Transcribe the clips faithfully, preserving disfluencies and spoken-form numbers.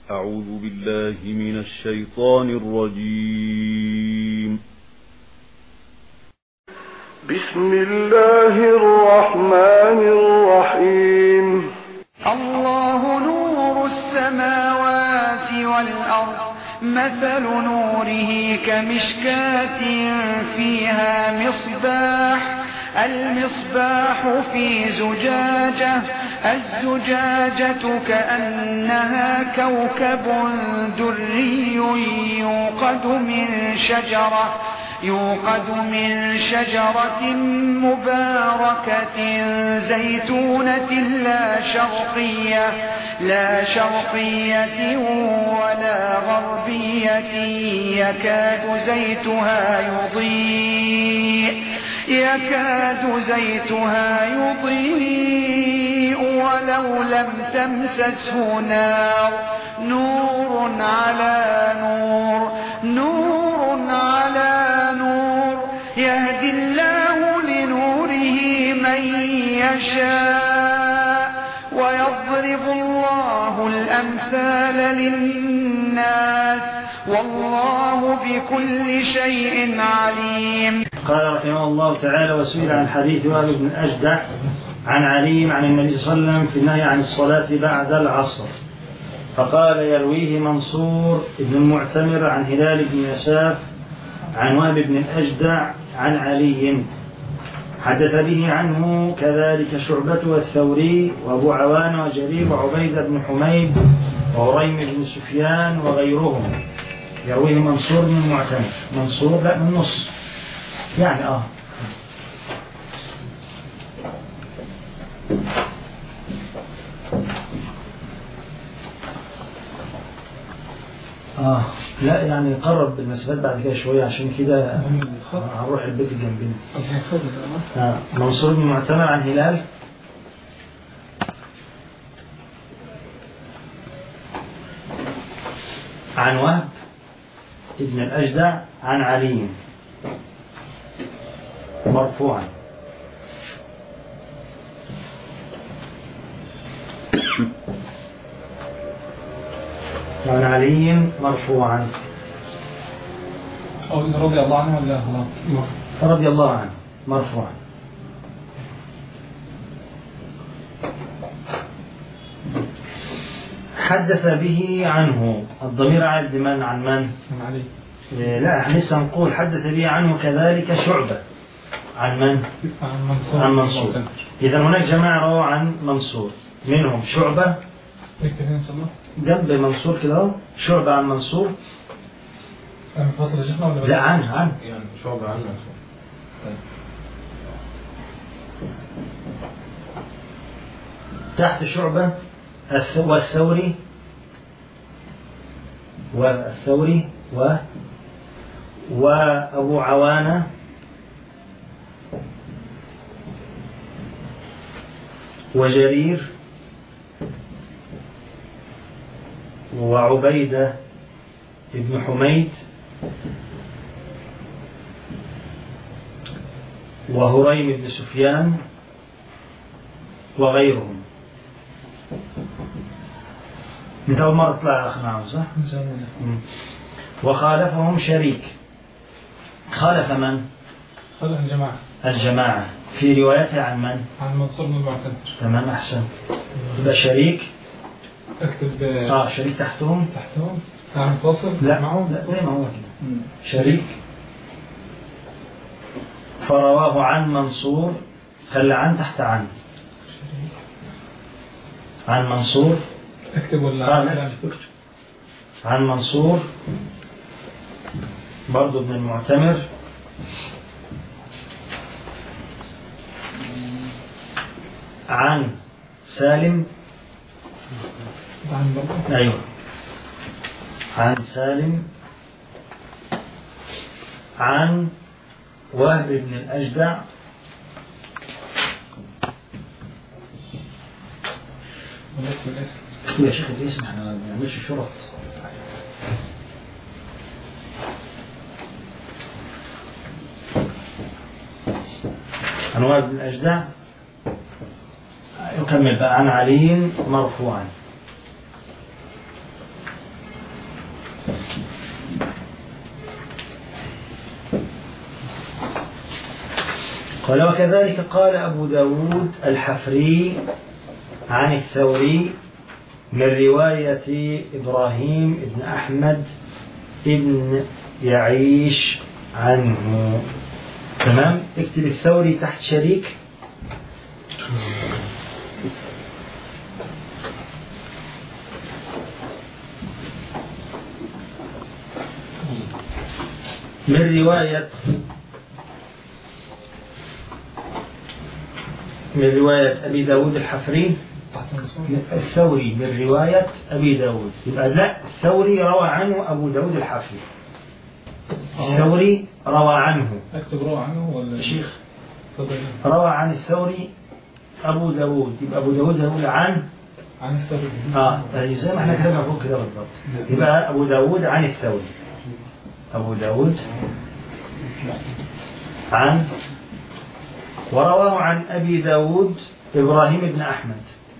أعوذ بالله من الشيطان الرجيم. بسم الله الرحمن الرحيم. الله نور السماوات والأرض، مثل نوره كمشكاة فيها مصباح، المصباح في زجاجة، الزجاجة كأنها كوكب دري يوقد من شجرة يوقد من شجرة مباركة زيتونة لا شرقية لا شرقية ولا غربية يكاد زيتها يضيء يكاد زيتها يضيء ولو لم تمسسه نار، نور على نور نور على نور، يهدي الله لنوره من يشاء ويضرب الله الأمثال للناس والله بكل شيء عليم. قال رحمه الله تعالى: وسئل عن حديث وهب بن الأجدع عن علي عن النبي صلى الله عليه وسلم في النهي عن الصلاة بعد العصر، فقال: يرويه منصور بن المعتمر عن هلال بن يساف عن وهب بن الأجدع عن علي، حدث به عنه كذلك شعبة والثوري وأبو عوان وجرير وعبيدة بن حميد وهريم بن سفيان وغيرهم. يرويه منصور بن المعتمر، منصور لا من نص يعني آه آه لا يعني قرب بالمسافات بعد كده شوية، عشان كده هنروح البيت جنبنا. آه منصور بن المعتمر عن هلال عن وهب ابن الأجدع عن علي مرفوعا. عن علي مرفوعا رضي الله عنه ولا خلاص؟ رضي الله عنه مرفوعا. حدث به عنه، الضمير عائد لمن؟ عن من؟ عن علي. لا احنا لسه نقول حدث به عنه كذلك شعبة عن من؟ عن منصور. عن منصور. إذا هناك جماعة رووا عن منصور، منهم شعبة جنب منصور كده، شعبة عن منصور. لا عنه عنه يعني شعبة عن منصور. طيب. تحت شعبة والثوري والثوري و وأبو عوانة وجرير وعبيدة ابن حميد وهريم بن سفيان وغيرهم. من أول مرة طلع أخ معه صح؟ وخالفهم شريك. خالف من؟ خالف الجماعة. الجماعة في روايته عن من؟ عن منصور بن المعتمر. تمام أحسن. يبقى شريك. اكتب آه شريك تحتهم. تحتهم. عن فاصل. لا معهم لا زي ما هو كده. شريك. فرواه عن منصور، خلى عن تحت عن. شريك. عن منصور. اكتب ولا؟ آه لا اكتب. عن منصور برضو ابن المعتمر عن سالم. عن أيوة عن سالم عن وهب بن الأجدع يا شيخ الاسم احنا ما بنعملش شرط. عن وهب بن الأجدع. يكمل بقى عن علي مرفوعا. قال وكذلك قال أبو داود الحفري عن الثوري من رواية إبراهيم بن أحمد ابن يعيش عنه. تمام. اكتب الثوري تحت شريك. من رواية من رواية أبي داود الحفري الثوري من رواية أبي داود. يبقى لا، الثوري روى عنه أبو داود الحفري. الثوري روى عنه. أكتب روى عنه ولا شيخ؟ تفضل. روى عن الثوري أبو داود. يبقى أبو داود يقول عن عن الثوري. آه يعني زي ما احنا كده فوق كده بالضبط. يبقى أبو داود عن الثوري. أبو داود عن ورواه عن أبي داود إبراهيم بن أحمد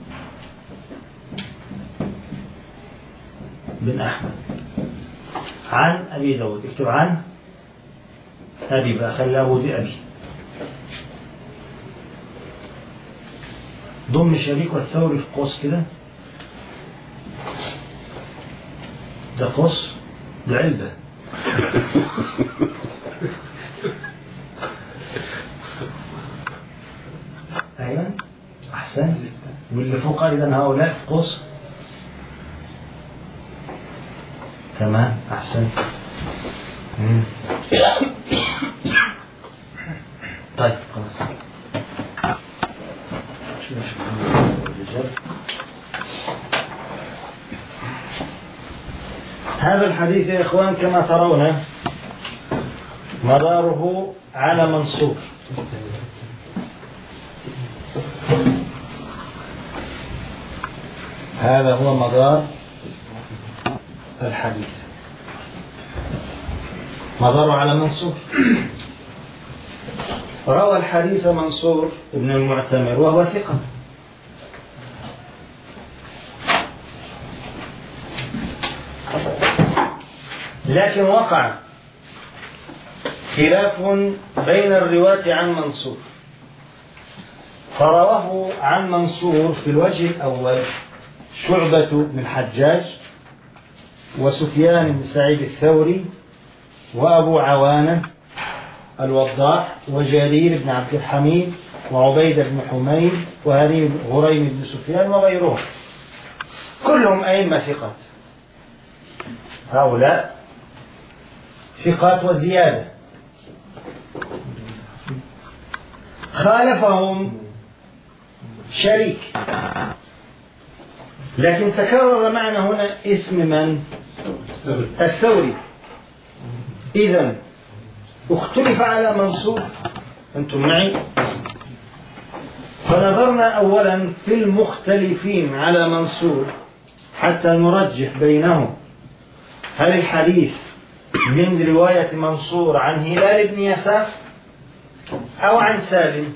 بن أحمد عن أبي داود. اكتب عن أبي بقى، خلي أبو دي أبي. ضم شريك والثوري في قوس كده. ده قوس، ده علبة. أيوة أحسن. واللي فوق أيضا هؤلاء في قوس. تمام أحسن. مم. طيب خلاص. هذا الحديث يا إخوان كما ترون مداره على منصور. هذا هو مدار الحديث، مداره على منصور. روى الحديث منصور ابن المعتمر وهو ثقة، لكن وقع خلاف بين الرواة عن منصور، فرواه عن منصور في الوجه الأول شعبة بن حجاج وسفيان بن سعيد الثوري وأبو عوانة الوضاح وجرير بن عبد الحميد وعبيدة بن حميد وهريم بن سفيان وغيرهم، كلهم أئمة ثقات. هؤلاء ثقات وزيادة. خالفهم شريك، لكن تكرر معنا هنا اسم من؟ الثوري. إذن اختلف على منصور. أنتم معي؟ فنظرنا أولا في المختلفين على منصور حتى نرجح بينهم. هل الحديث من رواية منصور عن هلال بن يسار أو عن سالم؟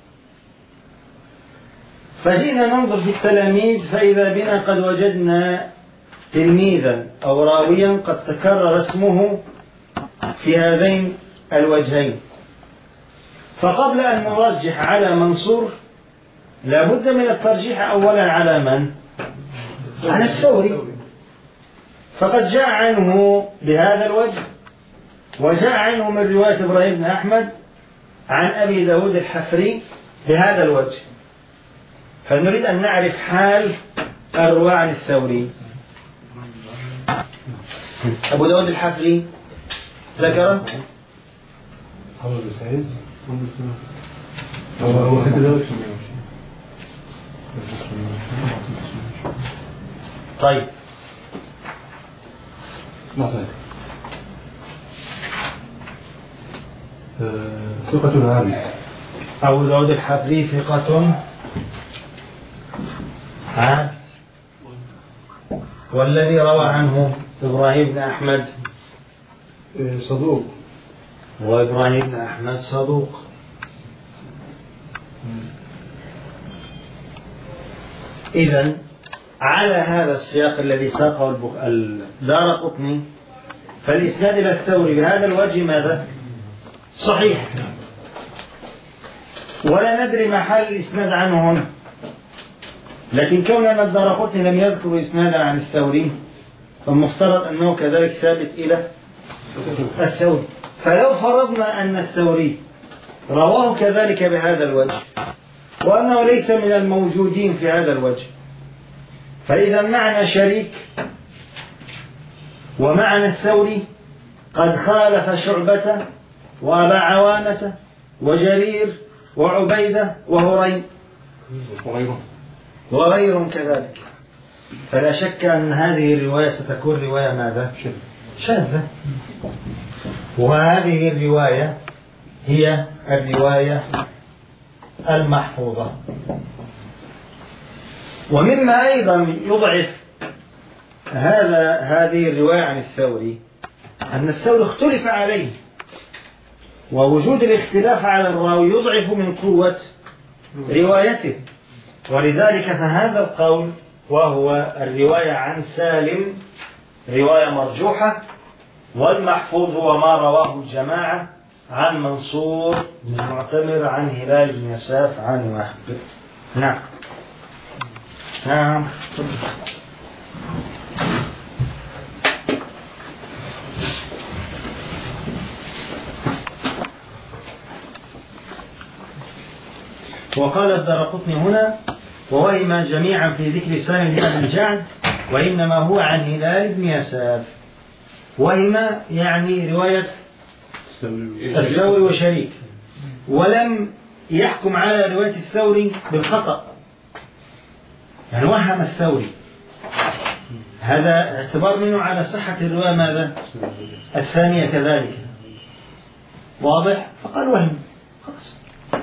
فجئنا ننظر في التلاميذ فإذا بنا قد وجدنا تلميذا أو راويا قد تكرر اسمه في هذين الوجهين. فقبل أن نرجح على منصور لابد من الترجيح أولا على من؟ على الثوري. فقد جاء عنه بهذا الوجه، وجاء عنه من رواية إبراهيم بن أحمد عن أبي داود الحفري بهذا الوجه. فنريد أن نعرف حال الرواة عن الثوري. أبو داود الحفري ذكر طيب ثقة عالي. أبو داود الحفري ثقة عاد. والذي روى عنه إبراهيم بن أحمد صدوق. وإبراهيم بن أحمد صدوق. إذن على هذا السياق الذي ساقه الدارقطني فالإسناد إلى الثوري بهذا الوجه ماذا؟ صحيح. ولا ندري محل الإسناد عنه هنا، لكن كوننا الدارقطني لم يذكر إسنادا عن الثوري فالمفترض أنه كذلك ثابت إلى الثوري. فلو فرضنا أن الثوري رواه كذلك بهذا الوجه وأنه ليس من الموجودين في هذا الوجه، فإذا معنى شريك ومعنى الثوري قد خالف شعبة وأبا عوانة وجرير وعبيدة وهريم وغيرهم كذلك. فلا شك أن هذه الرواية ستكون رواية ماذا؟ شاذة. وهذه الرواية هي الرواية المحفوظة. ومما أيضا يضعف هذا هذه الرواية عن الثوري أن الثوري اختلف عليه، ووجود الاختلاف على الراوي يضعف من قوة روايته، ولذلك فهذا القول وهو الرواية عن سالم رواية مرجوحة، والمحفوظ هو ما رواه الجماعة عن منصور بن المعتمر عن هلال بن يساف عن وهب. نعم نعم. وقال الدارقطني هنا ووهم جميعا في ذكر سالم بن أبي الجعد وإنما هو عن هلال بن يساف. وهم يعني رواية الثوري وشريك، ولم يحكم على رواية الثوري بالخطأ، يعني وهم الثوري، هذا اعتبار منه على صحة الرواية ماذا؟ الثانية كذلك، واضح؟ فقال وهم خلاص.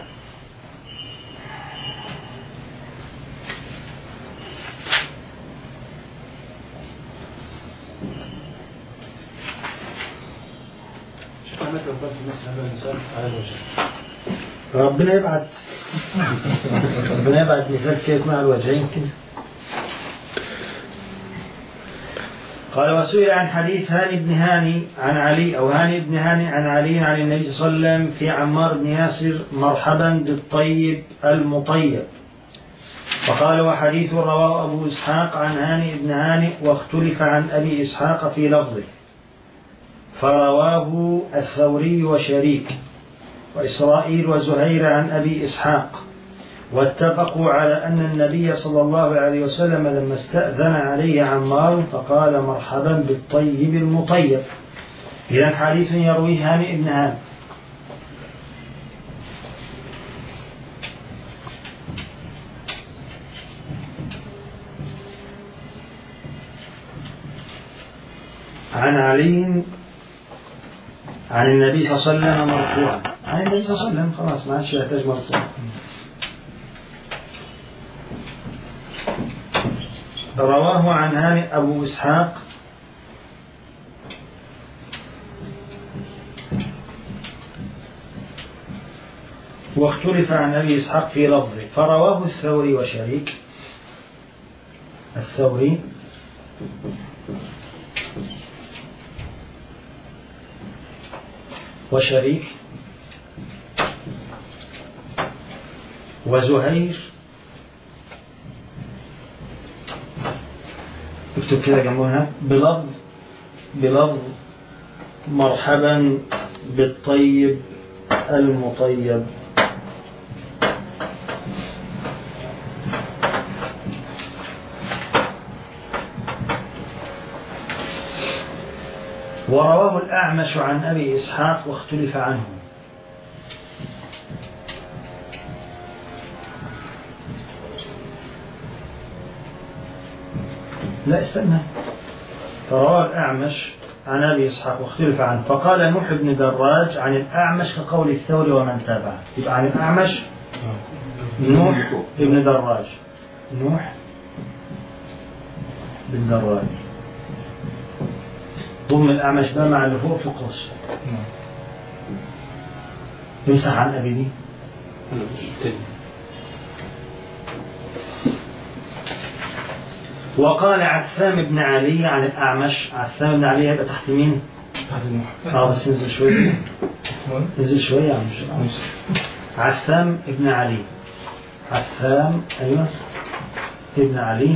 ربنا يبعد ربنا يبعد مثال كيف مع الوجهين كده. قال وسئل عن حديث هاني بن هاني عن علي أو هاني بن هاني عن علي عن النبي صلى الله عليه وسلم في عمار بن ياسر مرحبا بالطيب المطيب، فقال وحديث رواه أبو إسحاق عن هاني بن هاني واختلف عن أبي إسحاق في لفظه، فرواه الثوري وشريك وإسرائيل وزهير عن أبي إسحاق، واتفقوا على أن النبي صلى الله عليه وسلم لما استأذن عليه عمار فقال مرحبا بالطيب المطيب. إذا حديث يرويه هاني بن هاني. عن علي عن النبي صلى الله عليه وسلم مرفوعا، عن النبي صلى الله عليه وسلم خلاص ما عادش يحتاج مرفوع. رواه عن هاني أبو إسحاق واختلف عن أبي إسحاق في لفظه، فرواه الثوري وشريك الثوري وشريك وزهير، اكتب كده جنبها بلفظ بلفظ مرحبا بالطيب المطيب. ورواه الأعمش عن أبي إسحاق واختلف عنه. لا استنى، فرواه الأعمش عن أبي إسحاق واختلف عنه، فقال نوح بن دراج عن الأعمش كقول الثوري ومن تابعه. يبقى عن الأعمش نوح بن دراج، نوح بن دراج ضم الأعمش بقى مع اللي فوق في القوس. يمسح عن أبي دي وقال عثام بن علي عن الأعمش. عثام بن علي هيبقى تحت مين؟ تحت النوح. اه بس انزل شوية، انزل شوية يا عم. عثام ابن علي. عثام أيوة ابن علي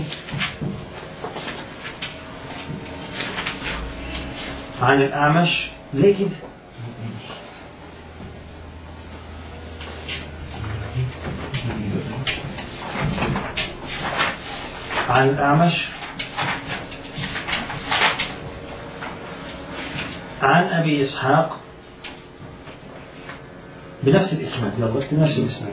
عن الأعمش. ليه كده؟ عن الأعمش عن أبي إسحاق بنفس الإسناد. يلا بنفس الإسناد.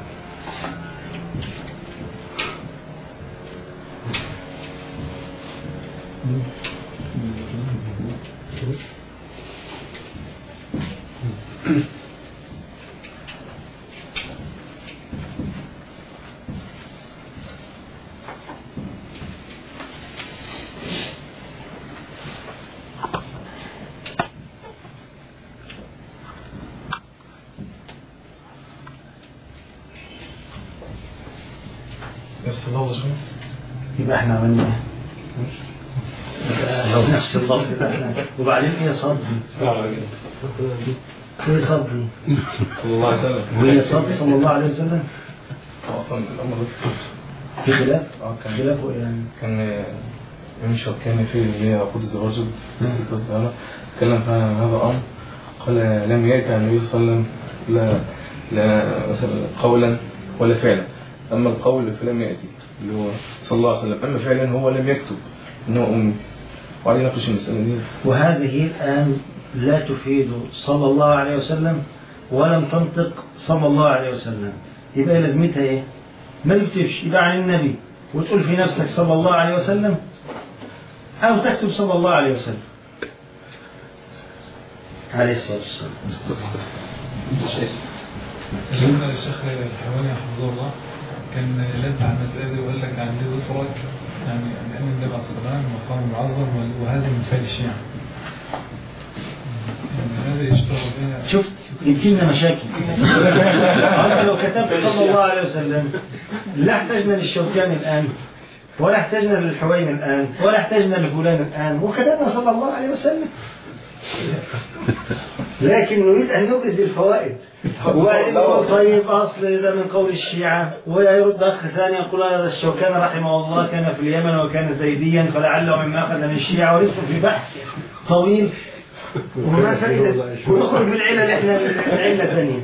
نفس اللفظ شو؟ يبقى احنا عملنا لو نفس اللفظ يبقى احنا. وبعدين ايه صد؟ ايه صد؟ صلى الله عليه وسلم. وهي صد صلى الله عليه وسلم. اصلا الامر في خلاف؟ اه كان خلافه يعني كان يمشي كان في اللي هي عقود الزواج تكلم فيها عن هذا الامر. قال لم يأتي عن النبي صلى الله عليه وسلم لا لا مثلا قولا ولا فعلا. اما القول فلم يأتي اللي هو صلى الله عليه وسلم. اما فعلا هو لم يكتب انه امي. وعلينا نقش المسألة دي. وهذه الآن لا تفيد صلى الله عليه وسلم ولم تنطق صلى الله عليه وسلم. يبقى لازمتها ايه؟ ما تكتبش يبقى عن النبي وتقول في نفسك صلى الله عليه وسلم أو تكتب صلى الله عليه وسلم عليه الصلاة والسلام. سيدنا الشيخ الحواني حفظه الله كان لد على المسألة دي وقال لك عن دي أسرة يعني أن النبي عليه الصلاة والسلام مقام معظم وهذا من فعل الشيعة. يعني هذا يشتغل بها. شفت جبت لنا مشاكل. لو كتبت صلى الله عليه وسلم لا احتاجنا للشوكاني الآن ولا احتاجنا للحويني الآن ولا احتاجنا لفلان الآن وكتبنا صلى الله عليه وسلم. لكن نريد أن نبرز الفوائد. ويقول طيب أصل ده من قول الشيعة ويرد أخ ثاني يقول هذا الشوكاني رحمه الله كان في اليمن وكان زيديا فلعله مما أخذ من الشيعة ويدخل في بحث طويل وما فائدة ونخرج بالعلة احنا العلة ثانية.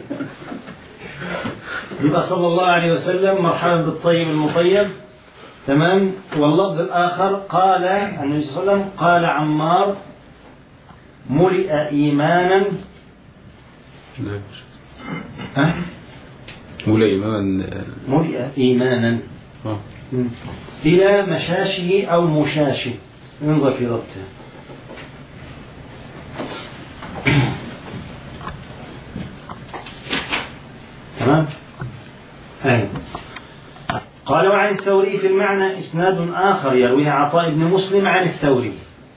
يبقى صلى الله عليه وسلم مرحبا بالطيب المطيب. تمام. واللفظ الآخر قال النبي صلى الله عليه وسلم قال عمار ملئ إيمانا ها؟ ملئ إيمانا ملئ إيمانا آه. إلى مشاشه أو مشاشه. انظر في ضبطه. تمام. أي قال وعن الثوري في المعنى إسناد آخر يرويه عطاء بن مسلم عن الثوري.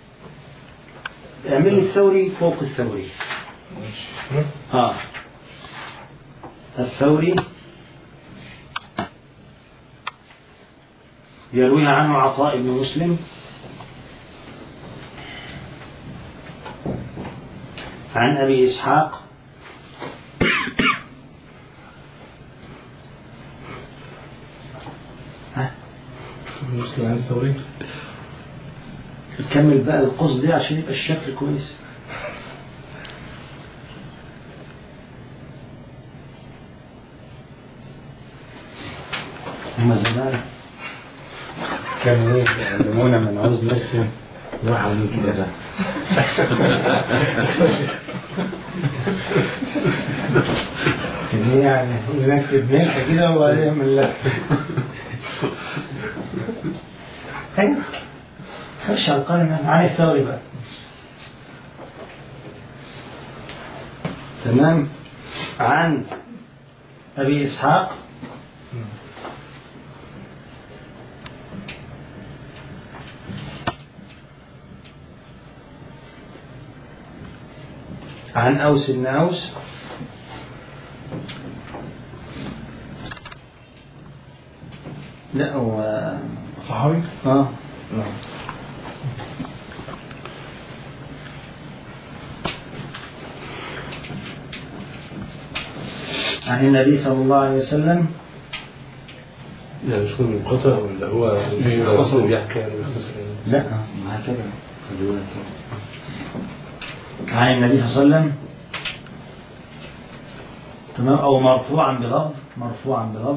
اعمل الثوري فوق الثوري. ها الثوري يرويها عنه عطاء بن مسلم عن أبي إسحاق ها مسلم عن الثوري. نكمل بقى القصد دي عشان يبقى الشكل كويس. هما زمان كانوا يعلمونا من عوز نرسم نروح على كده بقى. يعني نكتب ملح كده ويعمل لك. ايوه خش على القائمة عن الثوري بقى. تمام. عن أبي إسحاق عن أوس بن أوس لا هو صحابي؟ اه نعم. عن النبي صلى الله عليه وسلم. لا مش كل منقطع ولا هو الرسول بيحكي يعني؟ لا هكذا عن النبي صلى الله عليه وسلم تمام، أو مرفوعا بلفظ مرفوعا بلفظ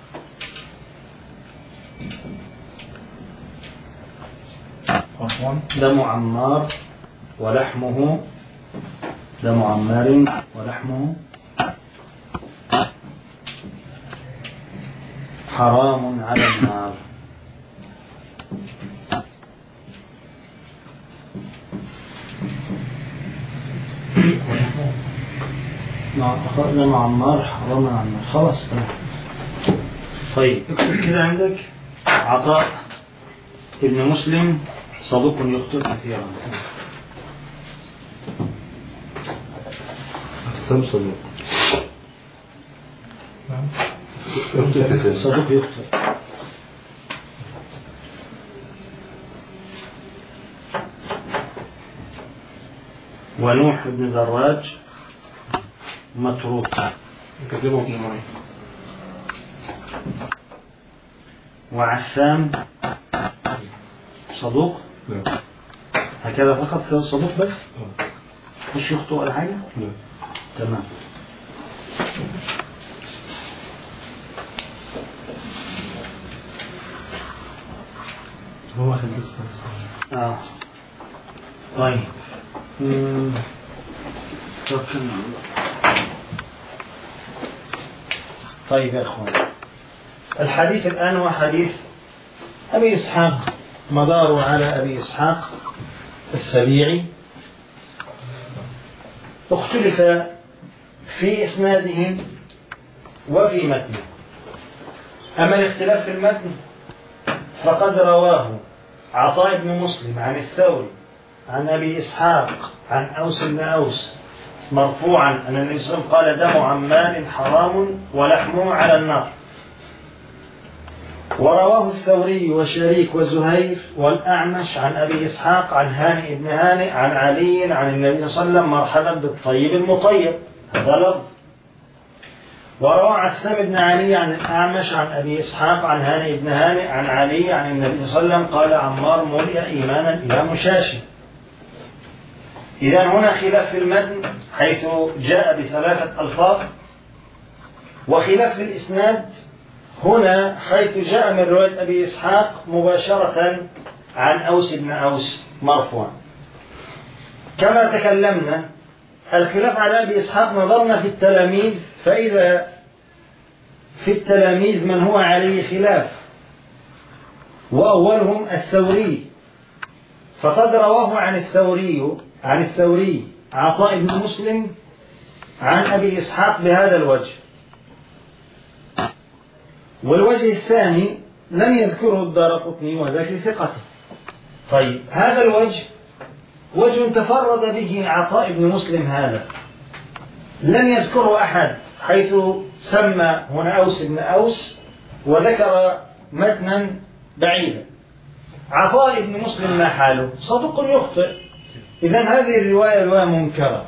دم عمار ولحمه دم عمار ولحمه حرام على النار. دم عمار حرام على النار. خلاص تمام. طيب اكتب كده عندك عطاء ابن مسلم صدوق يخطئ كثيرا. صدوق صدوق يخطئ. ونوح بن دراج متروك كذبه ابن معين. وعثام صدوق هكذا فقط صدوق بس مش يخطئ ولا حاجة. تمام. هو واحد اه طيب امم طيب يا اخوان، الحديث الآن هو حديث أبي إسحاق، مداره على أبي إسحاق السبيعي، اختلف في إسناده وفي متنه. أما الاختلاف في المتن فقد رواه عطاء بن مسلم عن الثوري عن أبي إسحاق عن أوس بن أوس مرفوعا أن النبي صلى الله عليه وسلم قال: دم عمال حرام ولحمه على النار. ورواه الثوري وشريك وزهير والأعمش عن أبي إسحاق عن هانئ بن هانئ عن علي عن النبي صلى الله عليه وسلم: مرحبا بالطيب المطيب. هذا لفظ. وروى عثام بن علي عن الأعمش عن أبي إسحاق عن هانئ بن هانئ عن علي عن النبي صلى الله عليه وسلم قال: عمار ملئ إيمانا إلى مشاش. إذا هنا خلاف في المتن حيث جاء بثلاثة ألفاظ، وخلاف في الإسناد هنا حيث جاء من رواية أبي إسحاق مباشرة عن أوس بن أوس مرفوعا. كما تكلمنا الخلاف على أبي إسحاق نظرنا في التلاميذ، فإذا في التلاميذ من هو عليه خلاف، وأولهم الثوري، فقد رواه عن الثوري عن الثوري عطاء بن مسلم عن أبي إسحاق بهذا الوجه. والوجه الثاني لم يذكره الدارقطني وذاك لثقته. طيب هذا الوجه وجه تفرد به عطاء بن مسلم، هذا لم يذكره أحد، حيث سمى هنا أوس بن أوس وذكر متنا بعيدا. عطاء بن مسلم ما حاله؟ صدوق يخطئ. إذن هذه الرواية رواية منكرة.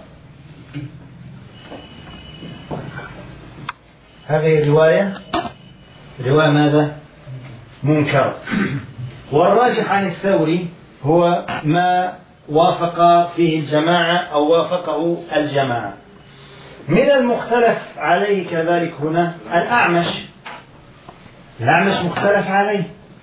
هذه الرواية رواية ماذا؟ منكرة. والراجح عن الثوري هو ما وافق فيه الجماعة أو وافقه الجماعة. من المختلف عليه كذلك هنا الأعمش. الأعمش مختلف عليه،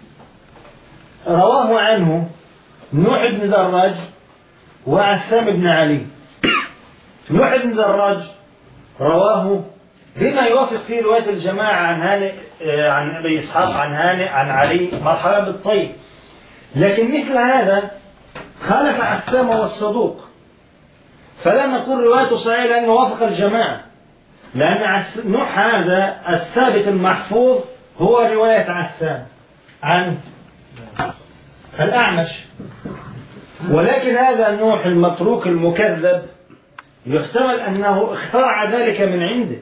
رواه عنه نوح بن دراج وعثام بن علي. نوح بن دراج رواه بما يوافق فيه رواية الجماعة عن هانئ عن أبي إسحاق عن هانئ عن علي مرحبا بالطيب، لكن مثل هذا خالف عثام والصدوق، فلا نقول روايته صحيحة لأنه وافق الجماعة، لأن نوح هذا الثابت المحفوظ هو رواية عثام عن الأعمش. ولكن هذا نوح المتروك المكذب يحتمل أنه اخترع ذلك من عنده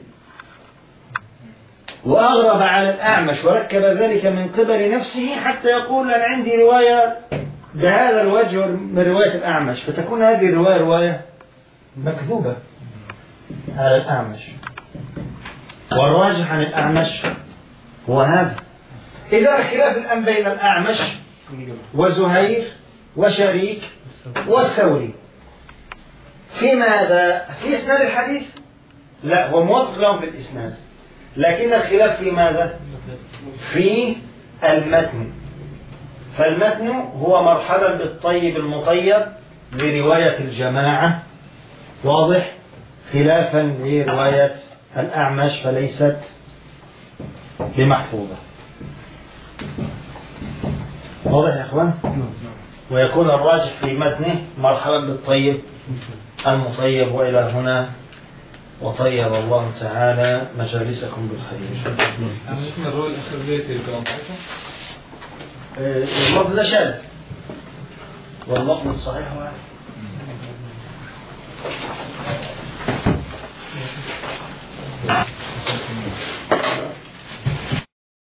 وأغرب على الأعمش وركب ذلك من قبل نفسه حتى يقول أنا عندي رواية بهذا الوجه من رواية الأعمش، فتكون هذه الرواية رواية مكذوبة على الأعمش. والراجح عن الأعمش هو هذا. إذا خلاف الآن بين الأعمش وزهير وشريك والثوري في ماذا؟ في إسناد الحديث؟ لا، هو موافق لهم في الإسناد، لكن الخلاف في ماذا؟ في المتن. فالمتن هو مرحبا بالطيب المطيب لرواية الجماعة، واضح، خلافا لرواية الأعمش فليست بمحفوظة. واضح يا إخوان؟ ويكون الراجح في متنه مرحبا بالطيب المطيب. وإلى هنا، وطيب الله تعالى مجالسكم بالخير. أنا شفنا الرواية الأخيرة اللي كانت ضعيفة. اللفظ ده شاذ واللفظ الصحيح واحد.